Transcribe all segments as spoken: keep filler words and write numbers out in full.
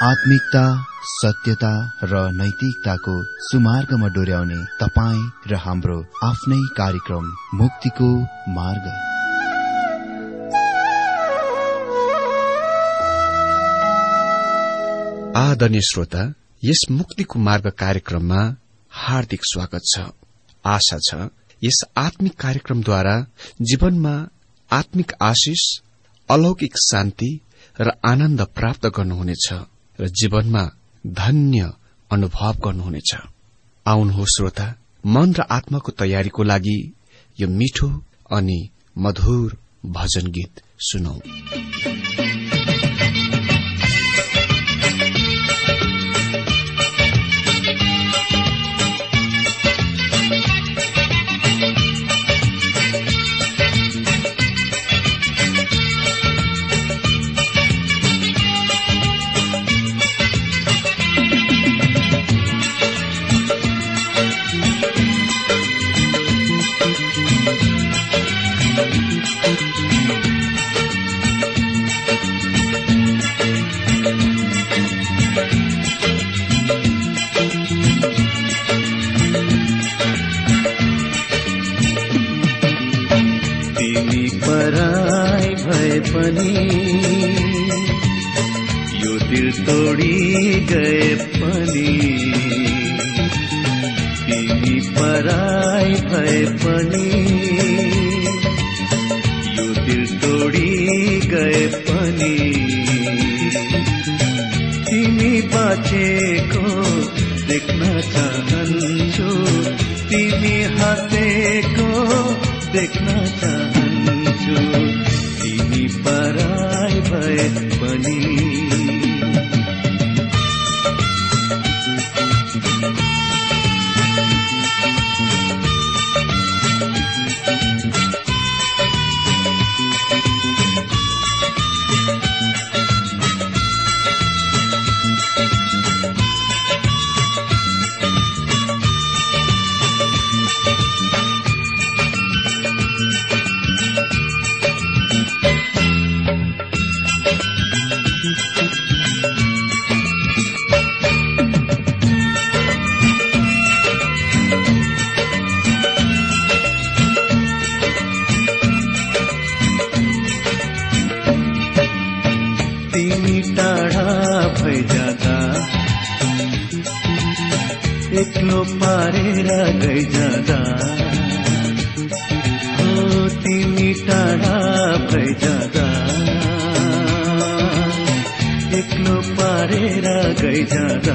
आत्मिकता, सत्यता र नैतिकताको सुमार्गमा डोर्याउने तपाईँ र हाम्रो आफ्नै कार्यक्रम मुक्तिको मार्ग। आदरणीय श्रोता, यस मुक्तिको मार्ग कार्यक्रममा हार्दिक स्वागत छ। आशा छ यस आत्मिक कार्यक्रमद्वारा जीवनमा आत्मिक आशिष, अलौकिक शान्ति र आनन्द प्राप्त गर्नुहुनेछ र जीवनमा धन्य अनुभव गर्नुहुनेछ। आउनुहोस् श्रोता, मन र आत्माको तयारीको लागि यो मिठो अनि मधुर भजन गीत सुनौ। यो दिल तोडी गए पनि, तिमी पराई भए पनि, यो दिल तोडी गए पनि, तिमी बाँचेको देख्न चाहन्छु, तिमी हाँसेको देख्न चाहन्छु, तिमी पराई भए पनि। एक्लो पारेर गइजाँदा, हो तिमी टाढा भइजाँदा, एक्लो पारेर गइजाँदा,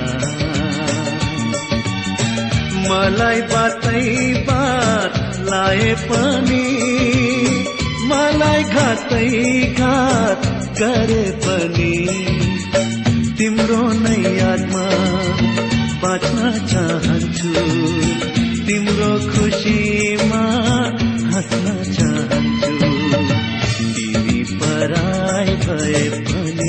मलाई बातै बात लाए पनि, मलाई घातै घात गरे पनि, तिम्रो नै यादमा बाँच्न चाहन्छु, तिम्रो खुसीमा हाँस्न चाहन्छु, तिमी पराई भए पनि।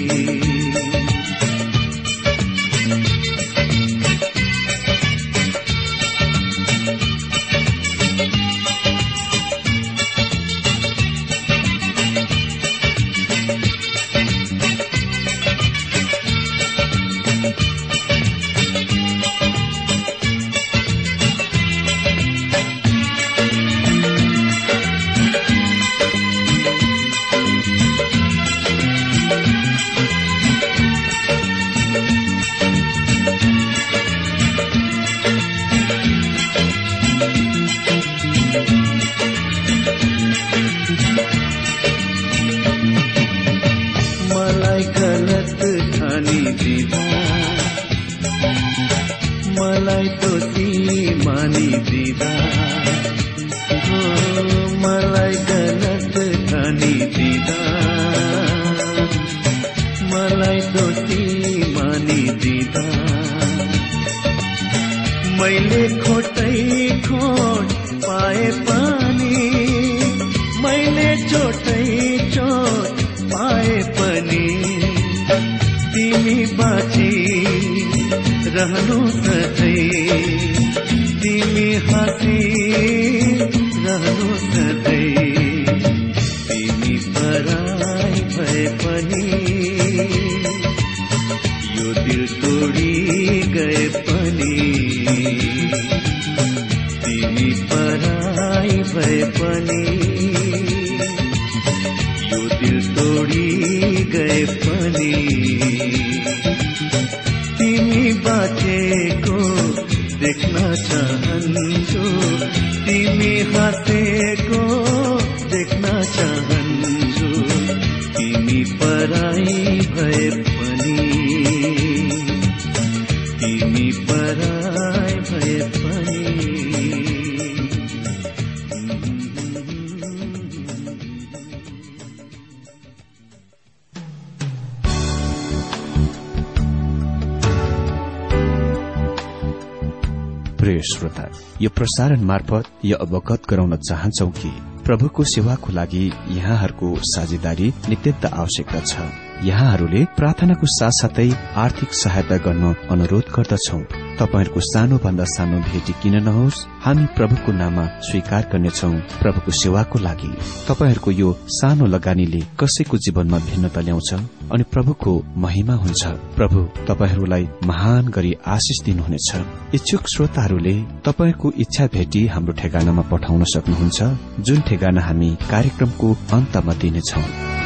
मलाई दोषी मानिदिँदा, हो मलाई गलत ठानिदिँदा, मलाई दोषी मानिदिँदा, मैले खोटै खोट पाए पनि, मैले चोटै चोट पाए पनि, तिमी बाँची रहनु सधैँ, तिमी हाँसी रहनु सधैँ, तिमी पराई भए पनि, तिमी पराई भए पनि यो दिल तोडी गए पनि तिमी बाँचेको देख्न चाहन्छु, तिमी हाँसेको देख्न चाहन्छु। तिमी पराई भए पनि तिमी पराई भए पनि प्रिय श्रोता, यो प्रसारण मार्फत यो अवगत गराउन चाहन्छौ कि प्रभुको सेवाको लागि यहाँहरूको साझेदारी नित्यन्त आवश्यकता छ। यहाँहरूले प्रार्थनाको साथसाथै आर्थिक सहायता गर्न अनुरोध गर्दछौ। तपाईहरूको सानो भन्दा सानो भेटी किन नहोस्, हामी प्रभुको नाममा स्वीकार गर्नेछौ। प्रभुको सेवाको लागि तपाईहरूको यो सानो लगानीले कसैको जीवनमा भिन्नता ल्याउँछ अनि प्रभुको महिमा हुन्छ। प्रभु तपाईहरूलाई महान गरी आशिष दिनुहुनेछ। इच्छुक श्रोताहरूले तपाईहरूको इच्छा भेटी हाम्रो ठेगानामा पठाउन सक्नुहुन्छ, जुन ठेगाना हामी कार्यक्रमको अन्तमा दिनेछौ।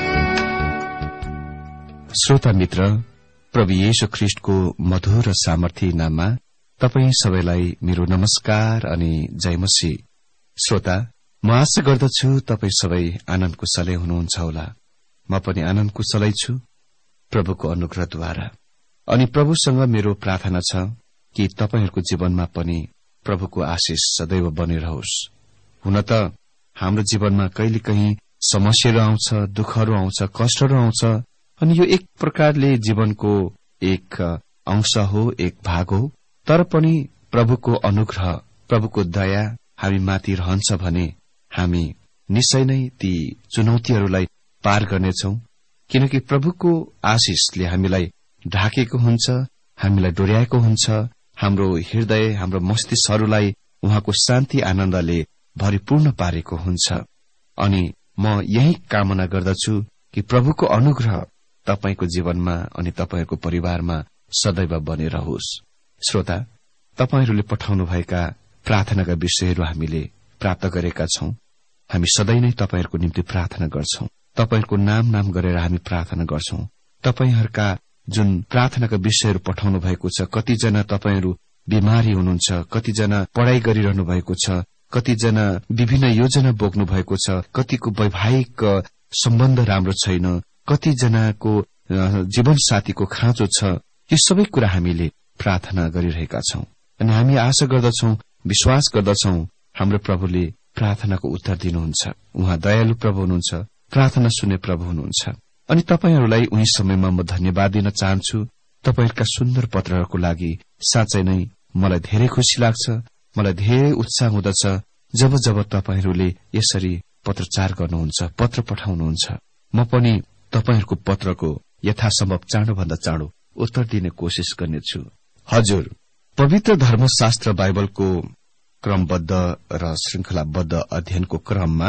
श्रोता मित्र, प्रभु येशू ख्रीष्टको मधुर र सामर्थी नाममा तपाई सबैलाई मेरो नमस्कार अनि जय मसीह। श्रोता, म आशा गर्दछु तपाई सबै आनन्द कुशलै हुनुहुन्छ होला। म पनि आनन्द कुशलै छु प्रभुको अनुग्रहद्वारा। अनि प्रभुसँग मेरो प्रार्थना छ कि तपाईहरूको जीवनमा पनि प्रभुको आशिष सदैव बनिरहोस्। हुन त हाम्रो जीवनमा कहिलेकाहीँ समस्याहरू आउँछ, दुःखहरू आउँछ, कष्टहरू आउँछ, अनि यो एक प्रकारले जीवनको एक अंश हो, एक भाग हो। तर पनि प्रभुको अनुग्रह, प्रभुको दया हामी माथि रहन्छ भने हामी निश्चय नै ती चुनौतीहरूलाई पार गर्नेछौं, किनकि प्रभुको आशिषले हामीलाई ढाकेको हुन्छ, हामीलाई डोर्याएको हुन्छ। हाम्रो हृदय, हाम्रो मस्तिष्कहरूलाई उहाँको शान्ति आनन्दले भरिपूर्ण पारेको हुन्छ। अनि म यही कामना गर्दछु कि प्रभुको अनुग्रह तपाईको जीवनमा अनि तपाईको परिवारमा सदैव बनिरहोस्। श्रोता, तपाईहरूले पठाउनु भएका प्रार्थनाका विषयहरू हामीले प्राप्त गरेका छौं। हामी सधैँ नै तपाईहरूको निम्ति प्रार्थना गर्छौं। तपाईहरूको नाम नाम गरेर हामी प्रार्थना गर्छौं। तपाईहरूका जुन प्रार्थनाका विषयहरू पठाउनु भएको छ, कतिजना तपाईहरू बिमारी हुनुहुन्छ, कतिजना पढ़ाई गरिरहनु भएको छ, कतिजना विभिन्न योजना बोक्नु भएको छ, कतिको वैवाहिक सम्बन्ध राम्रो छैन, कतिजनाको जीवन साथीको खाँचो छ। यो सबै कुरा हामीले प्रार्थना गरिरहेका छौं अनि हामी आशा गर्दछौं, विश्वास गर्दछौं हाम्रो प्रभुले प्रार्थनाको उत्तर दिनुहुन्छ। उहाँ दयालु प्रभु हुनुहुन्छ, प्रार्थना सुन्ने प्रभु हुनुहुन्छ। अनि तपाईहरूलाई उही समयमा म धन्यवाद दिन चाहन्छु तपाईहरूका सुन्दर पत्रहरूको लागि। साँच्चै नै मलाई धेरै खुशी लाग्छ, मलाई धेरै उत्साह हुँदछ जब जब तपाईहरूले यसरी पत्रचार गर्नुहुन्छ, पत्र पठाउनुहुन्छ। म पनि तपाईहरूको पत्रको यथासम्भव चाँडोभन्दा चाँडो उत्तर दिने कोशिश गर्नेछु। हजुर, पवित्र धर्मशास्त्र बाइबलको क्रमबद्ध र श्रृंखलाबद्ध अध्ययनको क्रममा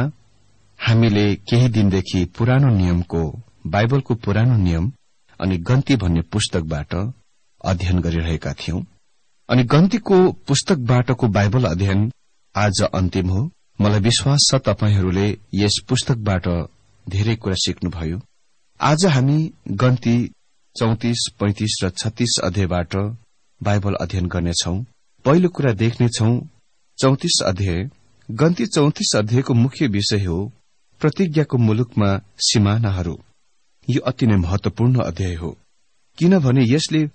हामीले केही दिनदेखि पुरानो नियमको, बाइबलको पुरानो नियम अनि गन्ती भन्ने पुस्तकबाट अध्ययन गरिरहेका थियौं। अनि गन्तीको पुस्तकबाटको बाइबल अध्ययन आज अन्तिम हो। मलाई विश्वास छ तपाईहरूले यस पुस्तकबाट धेरै कुरा सिक्नुभयो। आज हामी गन्ती चौतिस, पैंतिस र छत्तीस अध्यायबाट बाइबल अध्ययन गर्नेछौं। पहिलो कुरा देख्नेछौं चौतिस अध्याय। गन्ती चौतिस अध्यायको मुख्य विषय हो प्रतिज्ञाको मुलुकमा सीमानाहरू। यो अति नै महत्वपूर्ण अध्याय हो, किनभने यसले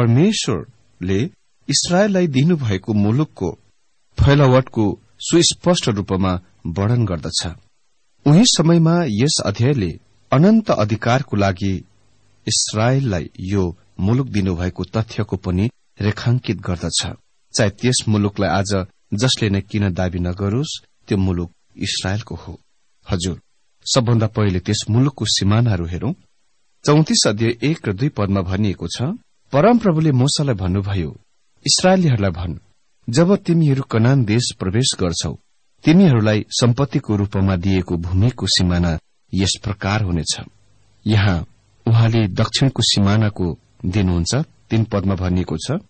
परमेश्वरले इस्राएललाई दिनुभएको मुलुकको फैलावटको सुस्पष्ट रूपमा वर्णन गर्दछ। उही समयमा यस अध्यायले अनन्त अधिकारको लागि इस्राएललाई यो मुलुक दिनुभएको तथ्यको पनि रेखांकित गर्दछ। चाहे त्यस मुलुकलाई आज जसले नै किन दाबी नगरोस्, त्यो मुलुक इस्राएलको हो। हजुर, सबभन्दा पहिले त्यस मुलुकको सीमानाहरू हेरौं। चौतिस अध्याय एक र दुई पदमा भनिएको छ, परमप्रभुले मूसालाई भन्नुभयो, इस्राएलीहरूलाई भन्, जब तिमीहरू कनान देश प्रवेश गर्छौ, तिमीहरूलाई सम्पत्तिको रूपमा दिएको भूमिको सीमाना यस प्रकार हुनेछ। यहाँ उहाँले दक्षिणको सीमानाको दिनुहुन्छ। तीन पदमा भनिएको छ,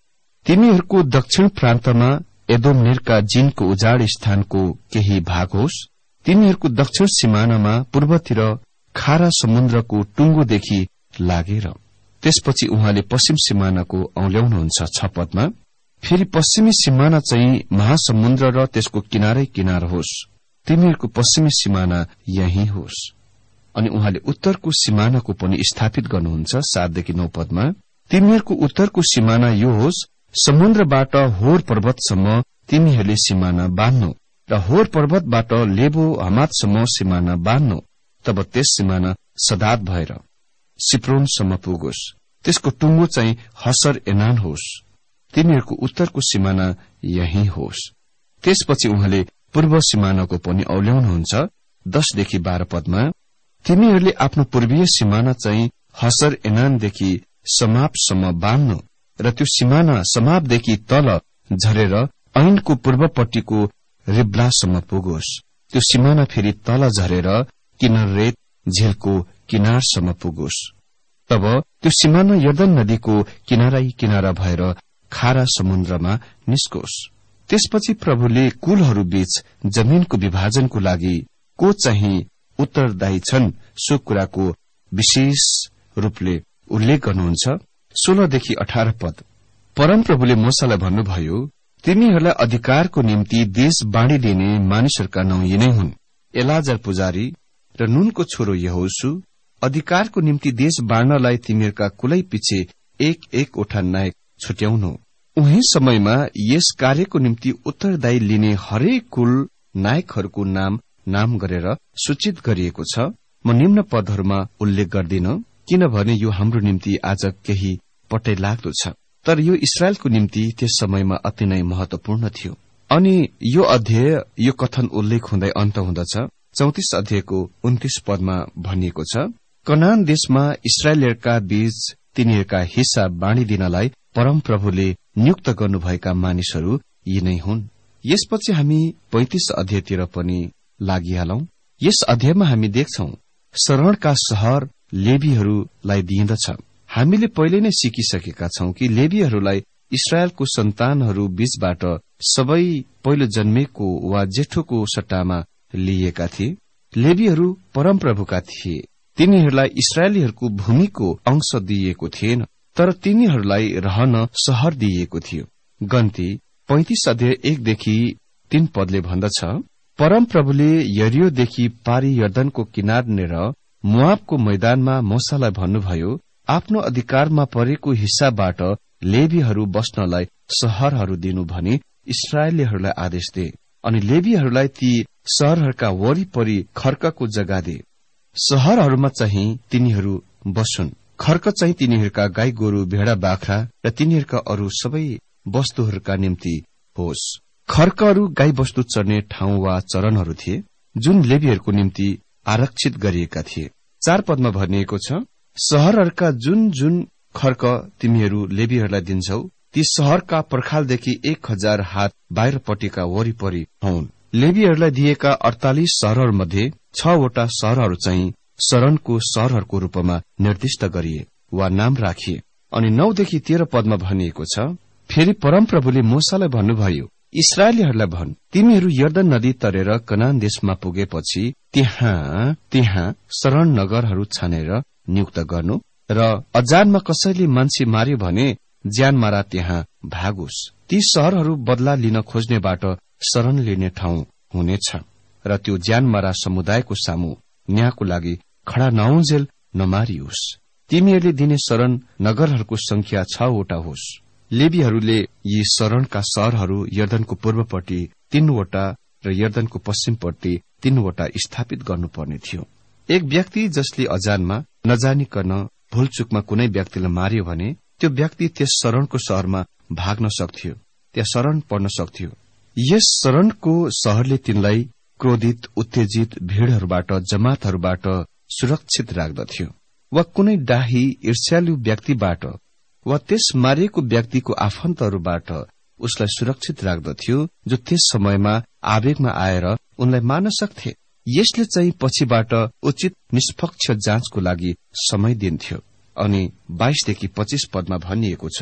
तिमीहरूको दक्षिण प्रान्तमा एदोमनेरका जिनको उजाड स्थानको केही भाग होस्। तिमीहरूको दक्षिण सिमानामा पूर्वतिर खारा समुद्रको टुङ्गोदेखि लागेर। त्यसपछि उहाँले पश्चिम सिमानाको औल्याउनुहुन्छ छ पदमा। फेरि पश्चिमी सिमाना चाहिँ महासमुद्र र त्यसको किनारै किनार होस्। तिमीहरूको पश्चिमी सिमाना यही होस्। अनि उहाँले उत्तरको सिमानाको पनि स्थापित गर्नुहुन्छ सातदेखि नौ पदमा। तिमीहरूको उत्तरको सिमाना यो होस्, समुद्रबाट होर पर्वतसम्म तिमीहरूले सिमाना बाँध्नु र होर पर्वतबाट लेबो हमातसम्म सिमाना बाँध्नु। तब त्यस सिमाना सदात भएर सिप्रोनसम्म पुगोस्। त्यसको टुङ्गो चाहिँ हसर एनान होस्। तिमीहरूको उत्तरको सिमाना यही होस्। त्यसपछि उहाँले पूर्व सिमानाको पनि औल्याउनुहुन्छ दशदेखि बाह्र पदमा। तिमीहरूले आफ्नो पूर्वीय सिमाना चाहिँ हसर एनानदेखि समापसम्म बाँध्नु र त्यो सिमाना समापदेखि तल झरेर ऐनको पूर्वपट्टिको रिब्लासम्म पुगोस्। त्यो सिमाना फेरि तल झरेर किन्नरेत झीलको किनारसम्म पुगोस्। तब त्यो सिमाना यर्दन नदीको किनारै किनारा भएर खारा समुद्रमा निस्कोस्। त्यसपछि प्रभुले कुलहरू बीच जमीनको विभाजनको लागि को चाहिँ उत्तरदायी छन् सो कुराको विशेष रूपले उल्लेख गर्नुहुन्छ। सोह्रदेखि अठार पद। परमप्रभुले मूसालाई भन्नुभयो, तिमीहरूलाई अधिकारको निम्ति देश बाँडिदिने मानिसहरूका नाउँ यिनै हुन्, एलाजार पुजारी र नुनको छोरो यहोशु। अधिकारको निम्ति देश बाँड्नलाई तिमीहरूका कुलै पछि एक एकवटा नायक छुट्याउनु। उही समयमा यस कार्यको निम्ति उत्तरदायी लिने हरेक कुल नायकहरूको नाम नाम गरेर सूचित गरिएको छ। म निम्न पदहरूमा उल्लेख गर्दिन, किनभने यो हाम्रो निम्ति आज केही पट्टै लाग्दो छ, तर यो इस्राएलको निम्ति त्यस समयमा अति नै महत्वपूर्ण थियो। अनि यो अध्याय यो कथन उल्लेख हुँदै अन्त हुँदछ। चौतिस अध्यायको उन्तीस पदमा भनिएको छ, कनान देशमा इस्राएलीहरूका बीच तिनीहरूका हिस्सा बाँडिदिनलाई परमप्रभुले नियुक्त गर्नुभएका मानिसहरू यिनै हुन्। यसपछि हामी पैंतिस अध्यायतिर पनि लागिहालौं। यस अध्यायमा हामी देख्छौं शरणका शहर लेवीहरूलाई दिइदछ। हामीले पहिले नै सिकिसकेका छौं कि लेवीहरूलाई इस्राएलको सन्तानहरू बीचबाट सबै पहिलो जन्मेको वा जेठोको सट्टामा लिइएका थिए। लेवीहरू परमप्रभुका थिए। तिनीहरूलाई इस्राएलीहरूको भूमिको अंश दिइएको थिएन, तर तिनीहरूलाई रहन शहर दिइएको थियो। गन्ती पैंतिस अध्याय एकदेखि तीन पदले भन्दछ, परमप्रभुले यरियोदेखि पारी यर्दनको किनारनेर मोआबको मैदानमा मूसालाई भन्नुभयो, आफ्नो अधिकारमा परेको हिस्साबाट लेवीहरू बस्नलाई शहरहरू दिनु भनी इस्राएलीहरूलाई आदेश दे। अनि लेवीहरूलाई ती शहरहरूका वरिपरि खर्कको जग्गा दे। शहरहरूमा चाहिँ तिनीहरू बसुन्। खर्क चाहिँ तिनीहरूका गाई गोरु भेडा बाख्रा र तिनीहरूका अरू सबै वस्तुहरूका निम्ति होस्। खर्कहरू गाई वस्तु चर्ने ठाउँ वा चरणहरू थिए, जुन लेवीहरूको निम्ति आरक्षित गरिएका थिए। चार पदमा भनिएको छ, शहरहरूका जुन जुन खर्क तिमीहरू लेवीहरूलाई दिन्छौ, ती शहरका पर्खालदेखि एक हजार हात बाहिरपट्टिका वरिपरि हुन्। लेवीहरूलाई दिएका अड़तालिस शहरहरूमध्ये छवटा शहरहरू चाहिँ शरणको शहरहरूको रूपमा निर्दिष्ट गरिए वा नाम राखिए। अनि नौदेखि तेह्र पदमा भनिएको छ, फेरि परमप्रभुले मूसालाई भन्नुभयो, इस्राएलीहरूलाई भन्, तिमीहरू यर्दन नदी तरेर कनान देशमा पुगेपछि त्यहाँ त्यहाँ शरण नगरहरू छानेर नियुक्त गर्नु र अजानमा कसैले मान्छे मार्यो भने ज्यानमारा त्यहाँ भागोस्। ती शहरहरू बदला लिन खोज्नेबाट शरण लिने ठाउँ हुनेछ र त्यो ज्यानमारा समुदायको सामु न्यायको लागि खड़ा नहुन्जेल नमारियोस्। तिमीहरूले दिने शरण नगरहरूको संख्या छवटा होस्। लेवीहरूले यी शरणका शहरहरू यर्दनको पूर्वपट्टि तीनवटा र यर्दनको पश्चिमपट्टि तीनवटा स्थापित गर्नुपर्ने थियो। एक व्यक्ति जसले अजानमा नजानिकन भूलचुकमा कुनै व्यक्तिलाई मार्यो भने त्यो व्यक्ति त्यस शरणको शहरमा भाग्न सक्थ्यो, त्यहाँ शरण पर्न सक्थ्यो। यस शरणको शहरले तिनलाई क्रोधित उत्तेजित भीड़हरूबाट जमातहरूबाट सुरक्षित राख्दथ्यो वा कुनै डाही ईर्ष्यालु व्यक्तिबाट वा त्यस मारिएको व्यक्तिको आफन्तहरूबाट उसलाई सुरक्षित राख्दथ्यो, जो त्यस समयमा आवेगमा आएर उनलाई मार्न सक्थे। यसले चाहिँ पछिबाट उचित निष्पक्ष जाँचको लागि समय दिन्थ्यो। अनि बाइसदेखि पच्चीस पदमा भनिएको छ,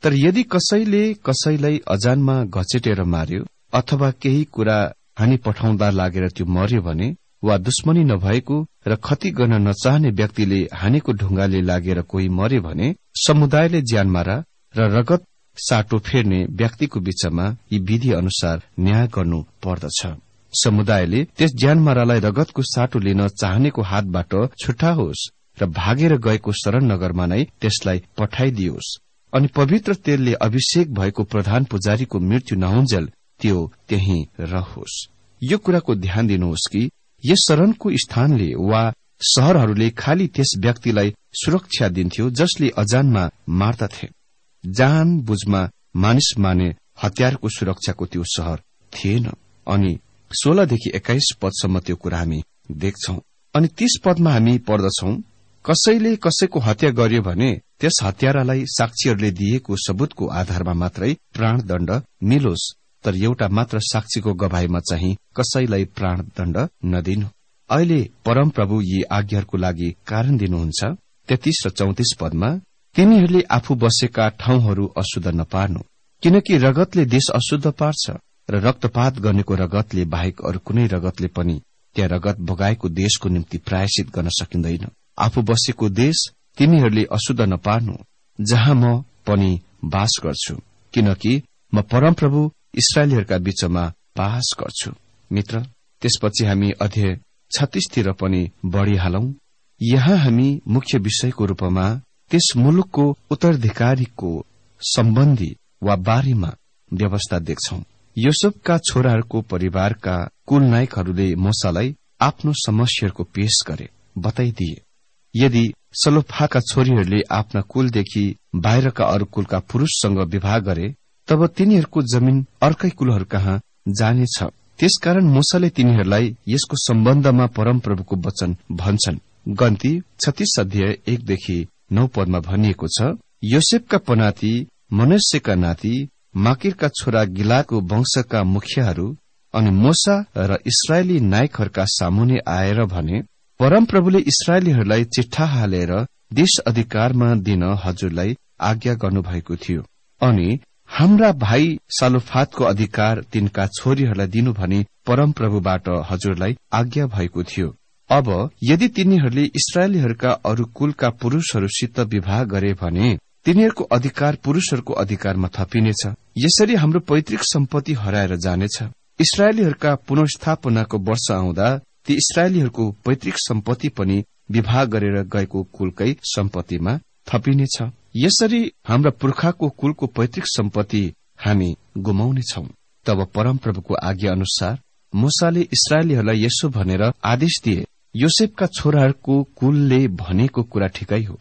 तर यदि कसैले कसैलाई अजानमा घचेटेर मार्यो अथवा केही कुरा हानि पठाउँदा लागेर त्यो मर्यो भने, वा दुश्मनी नभएको र क्षति गर्न नचाहने व्यक्तिले हानेको ढुङ्गाले लागेर कोही मर्यो भने, समुदायले ज्यानमारा र रगत साटो फेर्ने व्यक्तिको बीचमा यी विधि अनुसार न्याय गर्नु पर्दछ। समुदायले त्यस ज्यानमारालाई रगतको साटो लिन चाहनेको हातबाट छुटाओस् र भागेर गएको शरण नगरमा नै त्यसलाई पठाइदियोस्, अनि पवित्र तेलले अभिषेक भएको प्रधान पुजारीको मृत्यु नहुन्जेल त्यो त्यही रहोस्। यो कुराको ध्यान दिनुहोस् कि यस शरणको स्थानले वा शहरहरूले खाली त्यस व्यक्तिलाई सुरक्षा दिन्थ्यो जसले अजानमा मार्दथे। जान बुझमा मानिस माने हतियारको सुरक्षाको त्यो शहर थिएन। अनि सोह्रदेखि एक्काइस पदसम्म त्यो कुरा हामी देख्छौं। अनि तीस पदमा हामी पढ्दछौं, कसैले कसैको हत्या गर्यो भने त्यस हत्यारालाई साक्षीहरूले दिएको सबूतको आधारमा मात्रै प्राणदण्ड मिलोस्, तर एउटा मात्र साक्षीको गवाहीमा चाहिँ कसैलाई प्राणदण्ड नदिनु। अहिले परमप्रभु यी आज्ञाहरूको लागि कारण दिनुहुन्छ। तेत्तीस र चौतिस पदमा, तिमीहरूले आफू बसेका ठाउँहरू अशुद्ध नपार्नु, किनकि रगतले देश अशुद्ध पार्छ र रक्तपात गर्नेको रगतले बाहेक अरू कुनै रगतले पनि त्यहाँ रगत बगाएको देशको निम्ति प्रायश्चित गर्न सकिँदैन। आफू बसेको देश तिमीहरूले अशुद्ध नपार्नु, जहाँ म पनि बास गर्छु, किनकि म परमप्रभु इस्राएलीहरूका बीचमा बास गर्छु। मित्र, त्यसपछि हामी अध्याय छत्तीसतिर पनि बढ़िहालौं। यहाँ हामी मुख्य विषयको रूपमा त्यस मुलुकको उत्तराधिकारीको सम्बन्धी वा बारेमा व्यवस्था देख्छौं। योसेफका छोराहरूको परिवारका कुल नायकहरूले मूसालाई आफ्नो समस्याहरूको पेश गरे, बताइदिए। यदि सलोफादका छोरीहरूले आफ्ना कुलदेखि बाहिरका अरू कुलका पुरूषसँग विवाह गरे, तब तिनीहरूको जमिन अर्कै कुलहरू कहाँ जानेछ। त्यसकारण मूसाले तिनीहरूलाई यसको सम्बन्धमा परमप्रभुको वचन भन्छन्। गन्ती छत्तीस अध्याय एकदेखि नौ पदमा भनिएको छ, योसेफका पनाती मनस्यका नाति माकिरका छोरा गिलादको वंशका मुखियाहरू अनि मूसा र इस्राएली नायकहरूका सामुने आएर भने, परमप्रभुले इस्राएलीहरूलाई चिट्ठा हालेर देश अधिकारमा दिन हजुरलाई आज्ञा गर्नुभएको थियो, अनि हाम्रा भाइ सालोफादको अधिकार तिनका छोरीहरूलाई दिनु भनी परमप्रभुबाट हजुरलाई आज्ञा भएको थियो। अब यदि तिनीहरूले इस्राएलीहरूका अरू कुलका पुरूषहरूसित विवाह गरे भने तिनीहरूको अधिकार पुरूषहरूको अधिकारमा थपिनेछ। यसरी हाम्रो पैतृक सम्पत्ति हराएर जानेछ। इस्राएलीहरूका पुनर्स्थापनाको वर्ष आउँदा ती इस्राएलीहरूको पैतृक सम्पत्ति पनि विवाह गरेर गएको कुलकै सम्पत्तिमा थपिनेछ। यसरी हाम्रा पुर्खाको कुलको पैतृक सम्पत्ति हामी गुमाउनेछौं। तब परमप्रभुको आज्ञा अनुसार मूसाले इस्राएलीहरूलाई यसो भनेर आदेश दिए, योसेफका छोराहरूको कुलले भनेको कुरा ठिकै हो।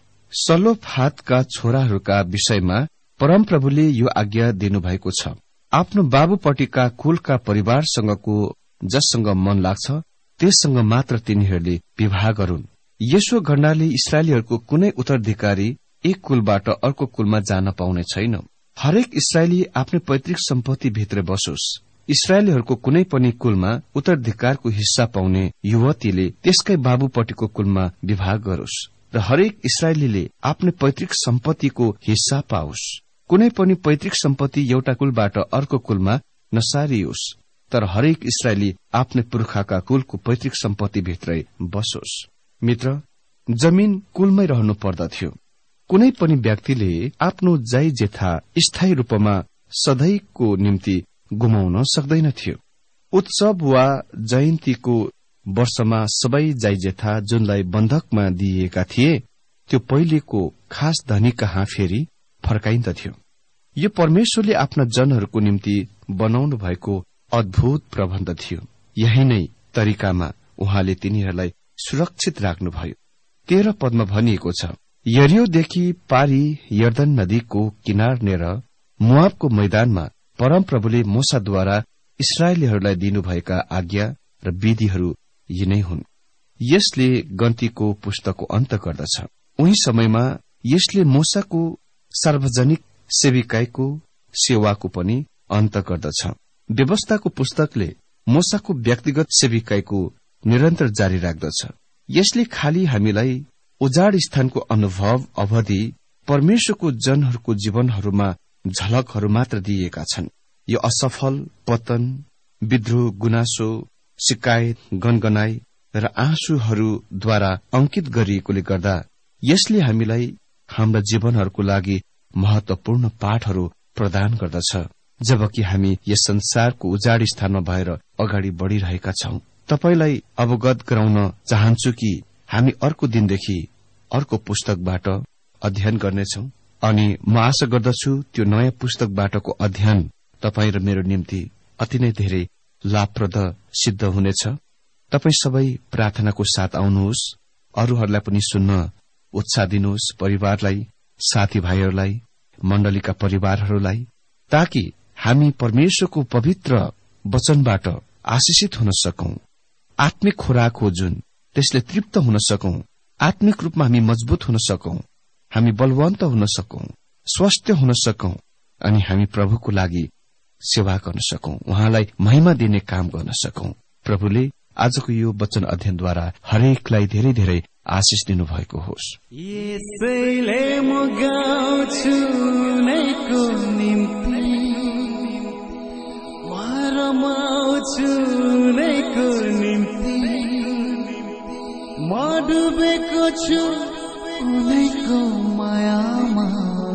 सलोफादका छोराहरूका विषयमा परमप्रभुले यो आज्ञा दिनुभएको छ, आफ्नो बाबुपट्टिका कुलका परिवारसँगको जससँग मन लाग्छ त्यससँग मात्र तिनीहरूले विवाह गरून्। यसो गर्नाले इस्राएलीहरूको कुनै उत्तराधिकारी एक कुलबाट अर्को कुलमा जान पाउने छैन। हरेक इस्राएली आफ्नै पैतृक सम्पत्ति भित्र बसोस्। इस्राएलीहरूको कुनै पनि कुलमा उत्तराधिकारको हिस्सा पाउने युवतीले त्यसकै बाबुपट्टिको कुलमा विवाह गरोस् र हरेक इस्राएलीले आफ्नै पैतृक सम्पत्तिको हिस्सा पाओस्। कुनै पनि पैतृक सम्पत्ति एउटा कुलबाट अर्को कुलमा नसारियोस्, तर हरेक इस्राएली आफ्नै पुर्खाका कुलको पैतृक सम्पत्ति भित्रै बसोस्। मित्र, जमिन कुलमै रहनु पर्दथ्यो। कुनै पनि व्यक्तिले आफ्नो जाय जेठा स्थायी रूपमा सधैँको निम्ति गुमाउन सक्दैनथ्यो। उत्सव वा जयन्तीको वर्षमा सबै जाय जेठा जुनलाई बन्धकमा दिइएका थिए त्यो पहिलेको खास धनी कहाँ फेरि फर्काइन्दथ्यो। यो परमेश्वरले आफ्ना जनहरूको निम्ति बनाउनु भएको अद्भुत प्रबन्ध थियो। यही नै तरिकामा उहाँले तिनीहरूलाई सुरक्षित राख्नुभयो। तेह्र पदमा भनिएको छ, यरियोदेखि पारी यर्दन नदीको किनारनेर मोआबको मैदानमा परमप्रभुले मूसाद्वारा इस्राएलीहरूलाई दिनुभएका आज्ञा र विधिहरू यिनै हुन्। यसले गन्तीको पुस्तकको अन्त गर्दछ। उही समयमा यसले मूसाको सार्वजनिक सेविकाईको सेवाको पनि अन्त गर्दछ। व्यवस्थाको पुस्तकले मूसाको व्यक्तिगत सेविकाईको निरन्तर जारी राख्दछ। यसले खाली हामीलाई उजाड स्थानको अनुभव अवधि परमेश्वरको जनहरूको जीवनहरूमा झलकहरू मात्र दिइएका छन्। यो असफल, पतन, विद्रोह, गुनासो, शिकायत, गनगनाई र आँसुहरूद्वारा अंकित गरिएकोले गर्दा यसले हामीलाई हाम्रा जीवनहरूको लागि महत्वपूर्ण पाठहरू प्रदान गर्दछ। जबकि हामी यस संसारको उजाड स्थानमा भएर अगाडि बढ़िरहेका छौं, तपाईलाई अवगत गराउन चाहन्छु कि हामी अर्को दिनदेखि अर्को पुस्तकबाट अध्ययन गर्नेछौं अनि म आशा गर्दछु त्यो नयाँ पुस्तकबाटको अध्ययन तपाई र मेरो निम्ति अति नै धेरै लाभप्रद सिद्ध हुनेछ। तपाई सबै प्रार्थनाको साथ आउनुहोस्, अरूहरूलाई पनि सुन्न उत्साह दिनुहोस्, परिवारलाई, साथीभाइहरूलाई, मण्डलीका परिवारहरूलाई, ताकि हामी परमेश्वरको पवित्र वचनबाट आशिषित हुन सकौं। आत्मिक खोराक हो जुन, त्यसले तृप्त हुन सकौं। आत्मिक रूपमा हामी मजबुत हुन सकौं, हामी बलवन्त हुन सकौं, स्वस्थ हुन सकौं अनि हामी प्रभुको लागि सेवा गर्न सकौं, उहाँलाई महिमा दिने काम गर्न सकौं। प्रभुले आजको यो वचन अध्ययनद्वारा हरेकलाई धेरै धेरै आशिष दिनुभएको होस्। यसैले म गाउँछु नैको निम्ति, म रमाउँछु नैको निम्ति, म डुबेको छु उनैको मायामा।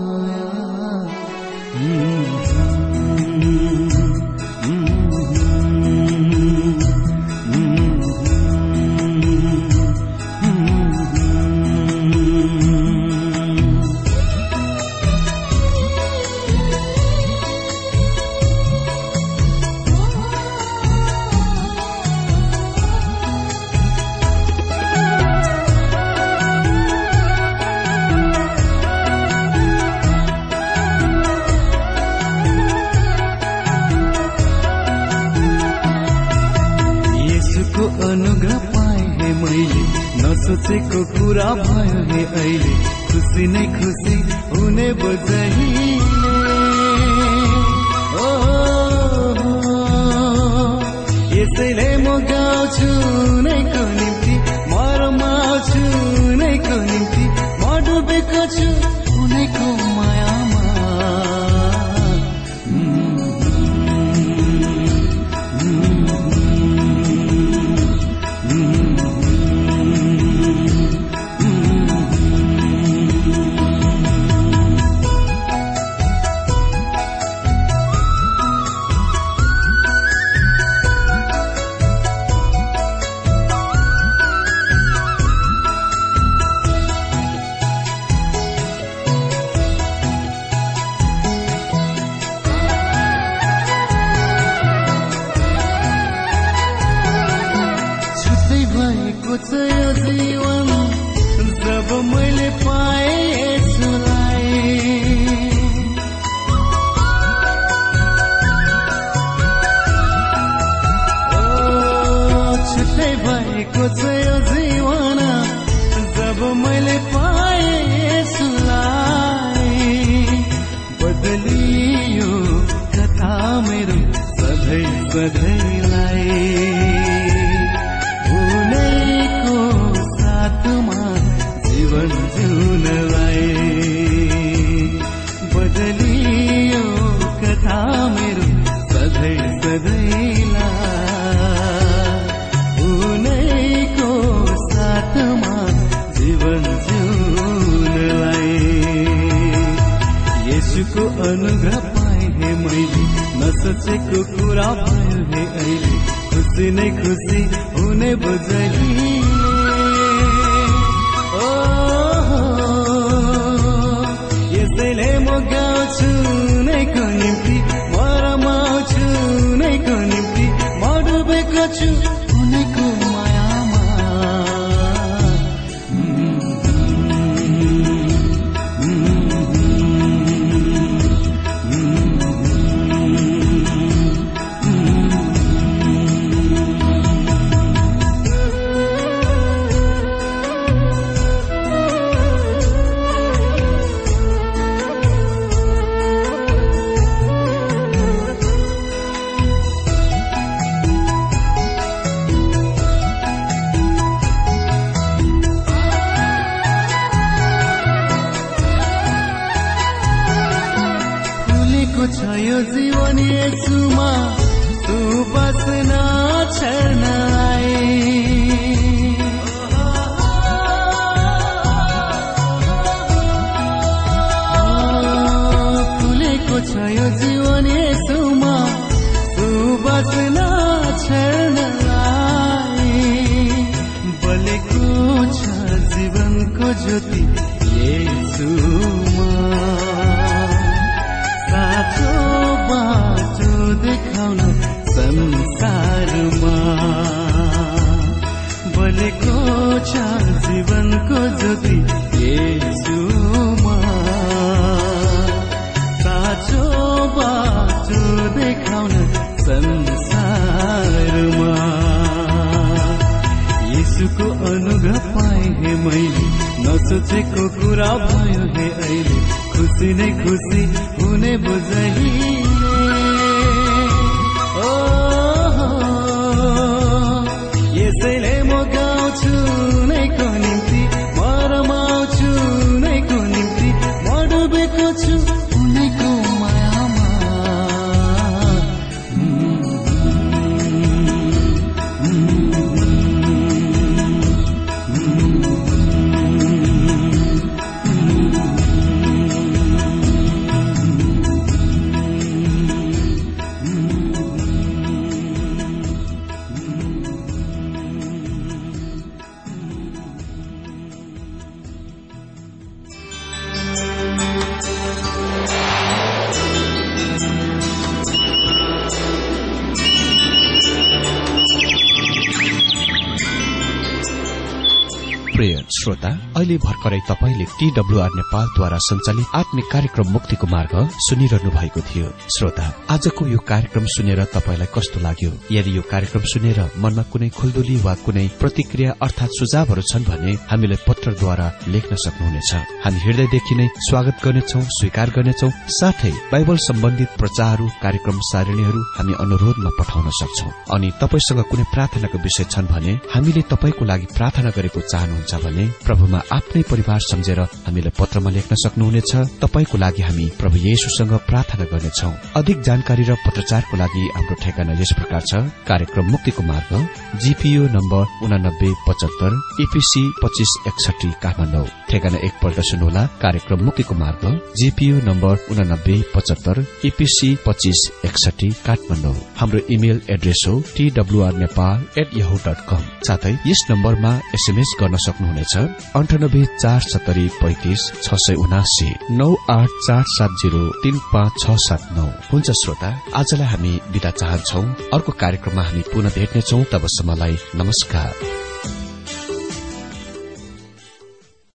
अनुग्रह पाए हे मैले, नसोचेको कुरा भयो हे अहिले, खुसी नै खुसी हुने बजाइले। ओ यसैले म गाउँछु नैको निम्ति, म रमाउँछु नैको निम्ति, म डुबेको छु उनैको मायामा। जीवन जब मैले पाए यसलाई, ओ छुट्टै भएको छ यो जीवन जब मैले पाए यसलाई। बदलियो कथा मेरो सधैँ सधैँलाई, जीवन जिउनलाई। बदलियो कथा मेरो सधैँ सधैँलाई, उनैको साथमा जीवन जिउनलाई। येशूको अनुग्रह पाए हे मैले, नसोचेको कुरा भयो हे अहिले, खुसी नै खुसी हुने बजाइले। यसैले म गाउँछु नैको निम्ति, म रमाउँछु नैको निम्ति, म डुबेको छु उनैको मायामा। ज्योति येशूमा साँचो बाटो देखाउन संसारमा बलेको छ जीवनको ज्योति येशूमा साँचो बाटो देखाउन संसारमा येशूको अनुग्रह पाएँ हे मैले नसोचेको कुरा भयो हे अहिले खुसी नै खुसी हुने बुझहिले ओ यसैले म गाउँछु नैको निम्ति म रमाउँछु नैको निम्ति म डुबेको छु उनैको मायामा प्रिय श्रोता, अहिले भर्खरै तपाईले टीडब्ल्यूआर नेपालद्वारा सञ्चालित आत्मिक कार्यक्रम मुक्तिको मार्ग सुनिरहनु भएको थियो। श्रोता, आजको यो कार्यक्रम सुनेर तपाईलाई कस्तो लाग्यो? यदि यो कार्यक्रम सुनेर मनमा कुनै खुल्दुली वा कुनै प्रतिक्रिया अर्थात सुझावहरू छन् भने हामीलाई पत्रद्वारा लेख्न सक्नुहुनेछ। हामी हृदयदेखि नै स्वागत गर्नेछौं, स्वीकार गर्नेछौं। साथै बाइबल सम्बन्धित प्रचारहरू, कार्यक्रम सारणीहरू हामी अनुरोधमा पठाउन सक्छौं। अनि तपाईसँग कुनै प्रार्थनाको विषय छन् भने हामीले तपाईको लागि प्रार्थना गरेको चाहनुहुन्छ भने प्रभुमा आफ्नै परिवार सम्झेर हामीलाई पत्रमा लेख्न सक्नुहुनेछ। तपाईको लागि हामी प्रभु येशूसँग प्रार्थना गर्नेछौं। अधिक जानकारी र पत्रचारको लागि हाम्रो ठेगाना यस प्रकार छ। कार्यक्रम मुक्तिको मार्ग, जीपीओ नम्बर उनानब्बे पचहत्तर ईपीसी पच्चीस एकसठी काठमाडौँ। ठेगाना एकपल्ट सुन्नुहोला। कार्यक्रम मुक्तिको मार्ग, जीपीओ नम्बर उनानब्बे पचहत्तर ईपीसी पच्चीस एकसठी काठमाडौँ। हाम्रो इमेल एड्रेस हो TWR Nepal at Yahoo dot com. साथै यस नम्बरमा एसएमएस गर्न सक्नुहुनेछ अन्ठानब्बे चार सत्तरी पैंतिस छ सय उनासी नौ आठ चार सात जीरो तीन पाँच छ सात नौ। हुन्छ श्रोता, आजलाई हामी बिदा चाहन्छौ। अर्को कार्यक्रममा हामी पुनः भेट्नेछौ। तबसम्मलाई नमस्कार।